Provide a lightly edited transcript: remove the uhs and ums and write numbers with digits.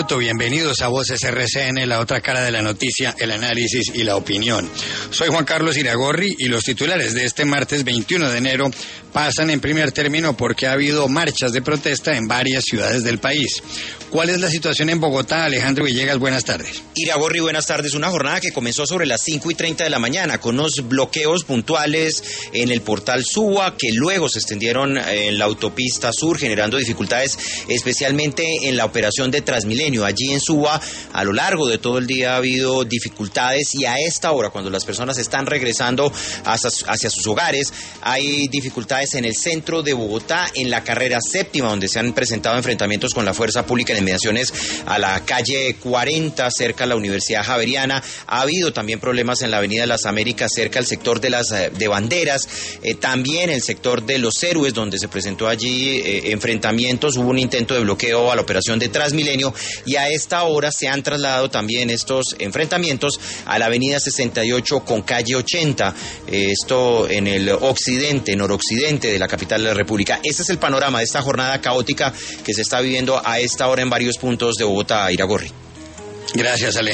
Bienvenidos a Voces RCN, la otra cara de la noticia, el análisis y la opinión. Soy Juan Carlos Iragorri y los titulares de este martes 21 de enero pasan en primer término porque ha habido marchas de protesta en varias ciudades del país. ¿Cuál es la situación en Bogotá? Alejandro Villegas, buenas tardes. Iragorri, buenas tardes. Una jornada que comenzó sobre las 5:30 de la mañana con unos bloqueos puntuales en el portal Suba que luego se extendieron en la autopista sur, generando dificultades especialmente en la operación de Transmilenio. Allí en Suba, a lo largo de todo el día ha habido dificultades y a esta hora, cuando las personas están regresando hacia sus hogares, hay dificultades en el centro de Bogotá, en la carrera séptima, donde se han presentado enfrentamientos con la fuerza pública en inmediaciones a la calle 40, cerca a la Universidad Javeriana. Ha habido también problemas en la Avenida de las Américas, cerca al sector de Banderas, también el sector de Los Héroes, donde se presentó allí enfrentamientos, hubo un intento de bloqueo a la operación de Transmilenio, y a esta hora se han trasladado también estos enfrentamientos a la Avenida 68 con calle 80, esto en el noroccidente de la capital de la República. Ese es el panorama de esta jornada caótica que se está viviendo a esta hora en varios puntos de Bogotá, Iragorri. Gracias, Alejandro.